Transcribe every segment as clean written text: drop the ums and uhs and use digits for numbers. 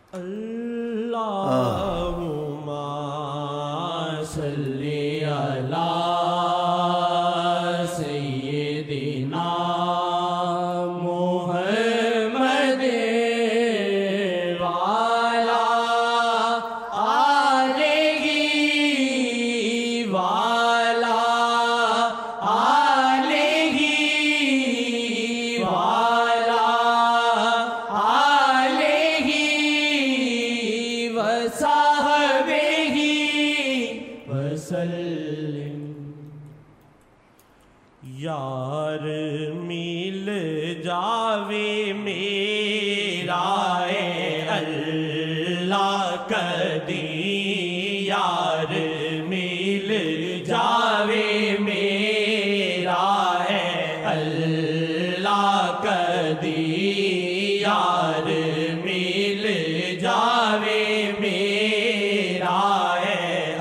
اللہم صلی علی سیدنا محمد وعلی آلہ وعلی آلہ وعلی آلہ وصحبہ وسلم۔ یار مل جاوے میرا اے اللہ کدی، یار مل جاوے میرا اے اللہ کدی، یار مل جاوے میرا اے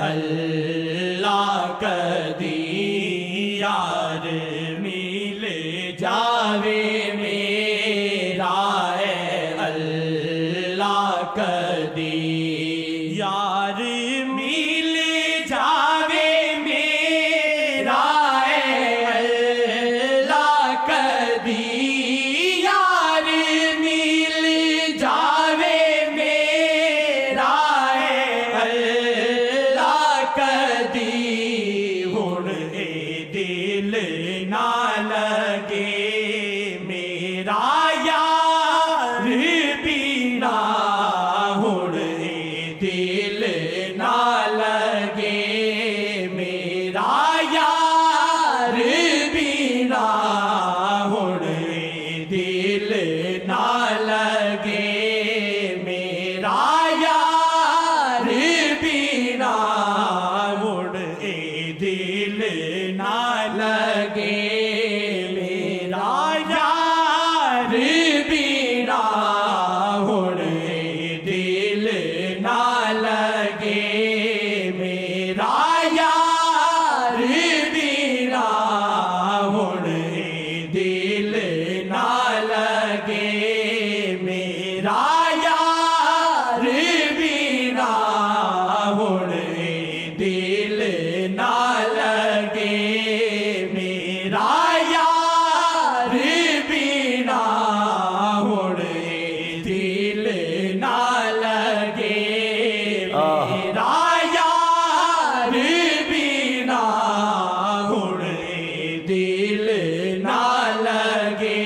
اللہ کدی، یار مل جاوے میرا اے اللہ کدی، یار مل جاوے میرا اے اللہ کدی، یار مل جاوے میرا اے اللہ کدی، ہن اے دل نہ لگے میرا یار بینا، ہن اے دل نہ لگے میرا یار بینا، ہن اے دل نہ لگے میرا یار بینا، ہن اے دل نہ لگے میرا یار بینا، ہن اے دل نہ لگے میرا یار بینا، ہن اے دل نہ لگے میرا یار بینا، ہن اے دل نہ لگے میرا یار بینا، ہن اے دل نہ لگے میرا یار بینا، ہن اے دل نہ لگے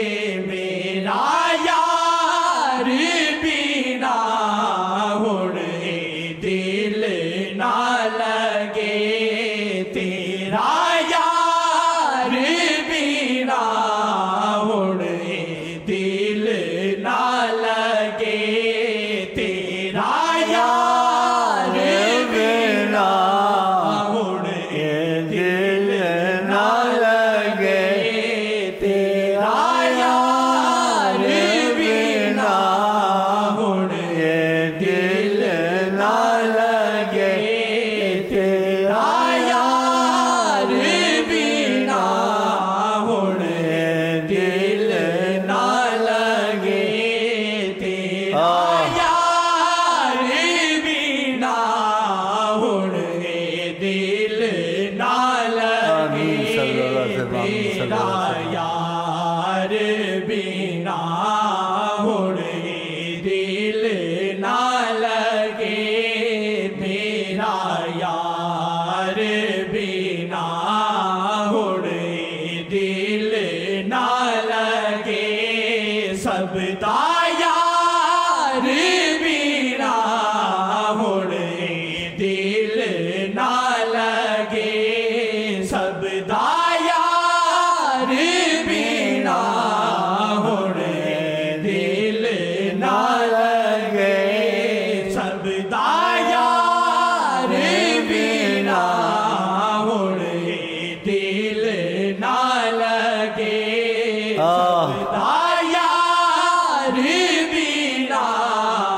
میرا یار بینا، ہن اے دل نہ لگے تیرا یار بینا، ہن اے دل نہ لگے تیرا یار بینا، ہن اے دل نہ لگے تیرا یار بینا، ہن اے دل نہ لگے تیرا یار بینا، ہن اے دل نہ لگے تیرا یار بینا، ہن اے دل نہ لگے تیرا یار بینا، ہن اے دل نہ لگے میرا یار بینا، ہن اے دل نہ لگے سب دا یار بینا، ہن اے دل نہ لگے سب دا یار بینا، ہن اے دل نہ لگے سب دا یار بینا، ہن اے دل نہ لگے سب دا یار بینا،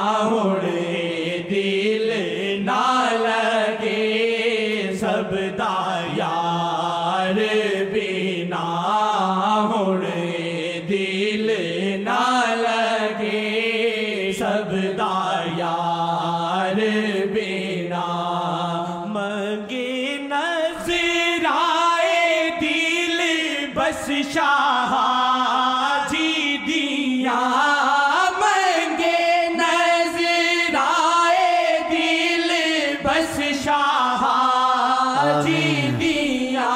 سب دا یار بینا منگے نظر آئے دل بس شاہ جی دیا منگے نظر آئے دل بس شاہ جی دیا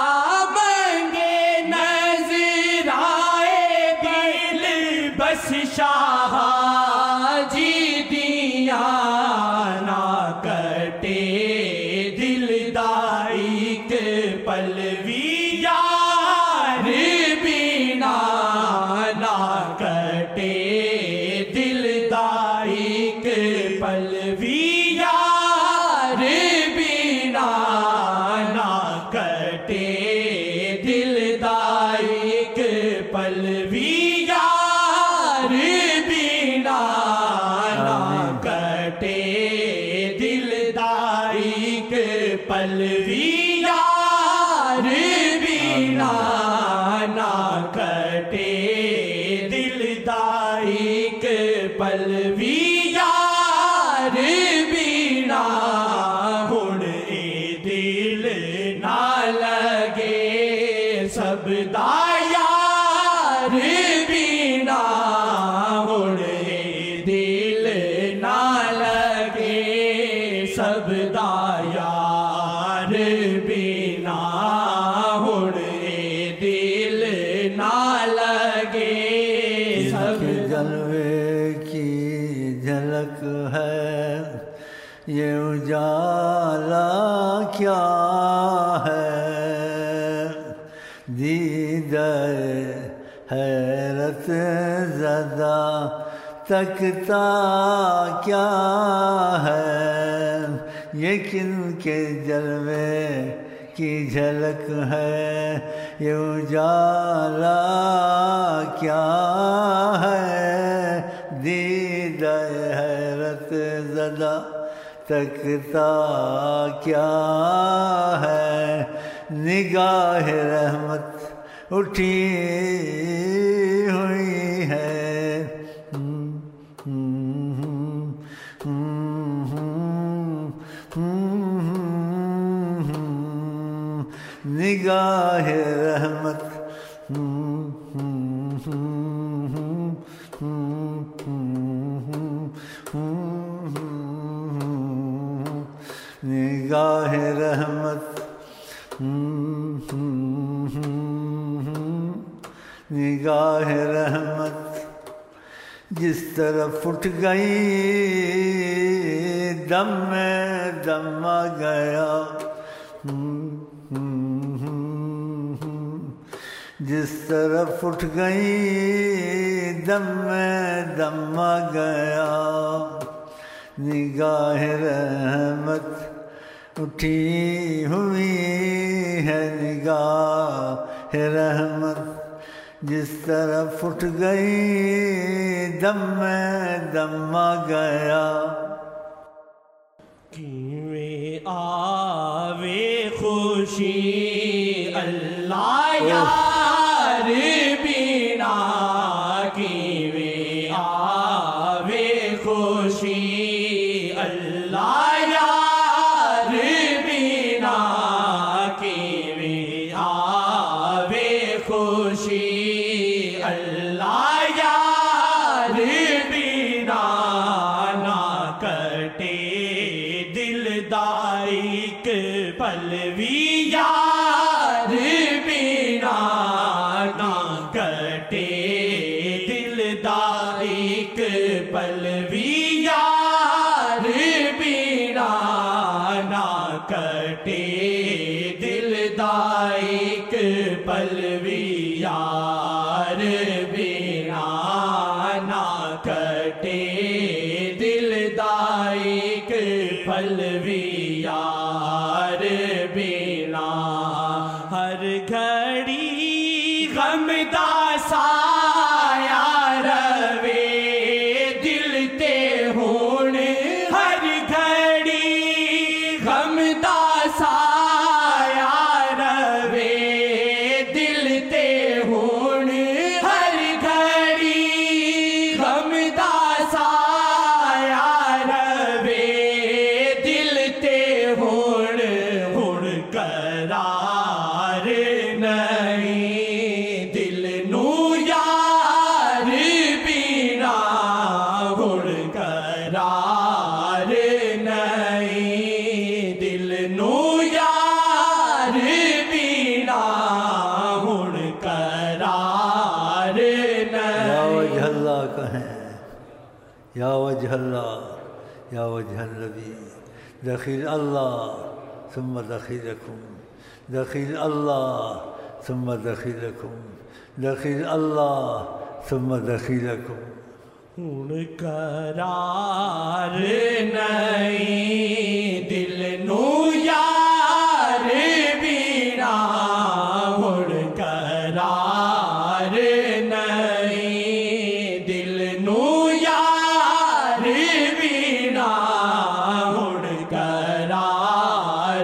منگے نظر آئے دل بس شاہ جی دیا نہ کٹے دل دائی کے پلوی یار بینا نہ کٹے دل دائی کے پلوی یار بینا نہ کٹے دل دائی کے پلوی یار بینا نہ کٹے دل دائی کے پلوی یار بینا نہ کٹے دل دائی کے پلوی یار بینا ہن اے دل نہ لگے سب دا یار بینا ہن اے دل نہ لگے سب دا یار بینا ہن اے دل نہ لگے سب جلوے کی جھلک ہے یہ اجالا کیا ہے دیدہ حیرت زدہ تکتا کیا ہے یہ کن کے جلوے کی جھلک ہے یہ اجالا کیا ہے دیدہ حیرت زدہ تکتا کیا ہے نگاہ رحمت اٹھی ہوئی ہے نگاہ رحمت نگاہ رحمت نگاہ رحمت جس طرف اٹھ گئی دم میں دم آ گیا جس طرف اٹھ گئی دم میں دم آ گیا نگاہ رحمت اٹھی ہوئی ہے نگاہ رحمت جس طرف اٹھ گئی دم میں دم آ گیا کیویں آوے خوشی اللہ یار بینا کیویں آوے خوشی اللہ یار بینا کیویں آوے خوشی اللہ یار بینا نہ کٹے دل دائی کے پلوی یار بینا نہ کٹے دل دائی کے پلوی یار بینا نہ کٹے دل دائی کے پلوی یار بینا نہ کٹے دل دائی کے پلوی یار بینا ہر گھڑی غم دا سایہ روے دل تے ہون ہر گھڑی غم دا سایہ روے دل تے ہون ہر گھڑی غم دا سایہ یا وجہ اللہ یا وجہ النبی دخیل اللہ ثم دخیلکم دخیل اللہ ثم دخیلکم دخیل اللہ ثم دخیلکم ہن قرار نہیں دل نو یار بینا ہن قرار نہیں دل نو یار بینا ہن قرار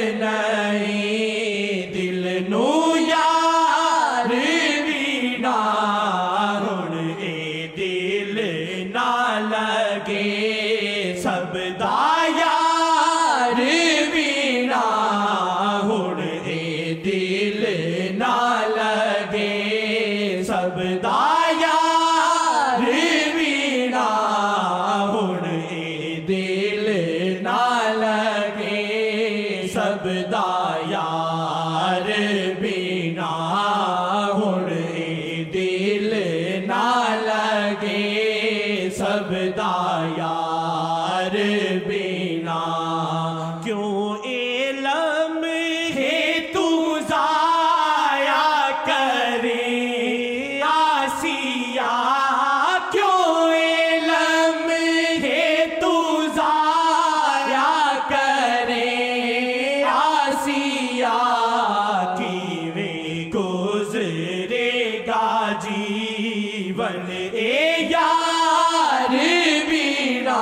نہیں دل نو یار بینا ہن اے دل نہ لگے سب دا یار بینا ہن اے دل نہ لگے سب دا یار بینا ہن اے دل نہ لگے سب دا یار بینا ہن اے دل نہ لگے سب دا یار بینا کیوں علم ہے تو ضائع کرے آسیہ کیوں علم ہے تو ضائع کرے آسیہ کیویں گزرے گا جیون اے یار بینا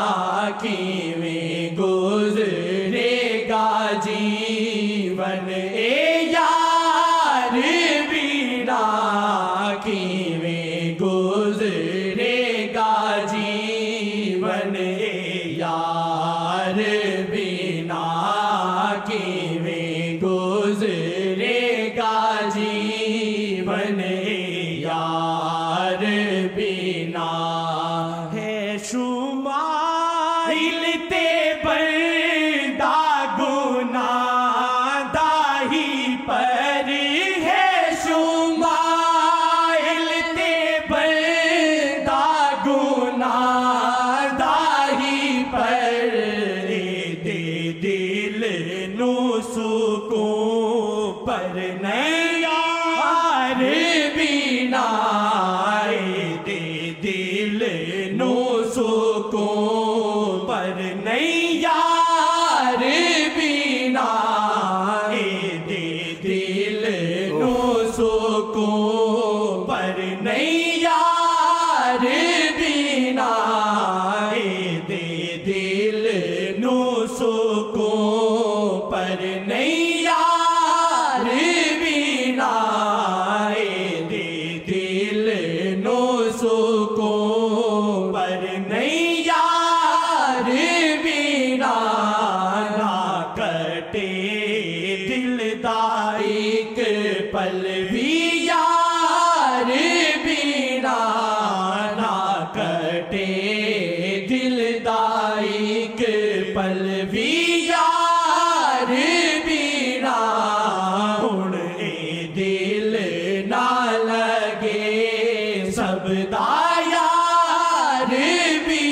کیویں گزرے گا جیون اے یار بینا کیویں گزرے گا جیون اے یار بینا کیویں گزرے گا جیون اے یار بینا ہے شمائل تے بندہ گناہ داہی پر ہے شمائل تے بندہ گناہ داہی پر دے دل نو سکون پر نہیں یار بینا دے دل نو سکون پر نہیں یار بینا دے دل نو سکون پر نہیں یار بینا دے دل نو سکون پر نہیں یار بینا دے دل نو سکون پر نہیں یار بینا نہ کٹے دل دا ایک پل بھی یار بینا نہ کٹے دل دا ایک پل بھی یار بینا ہن اے دل نہ لگے سب دا یار بینا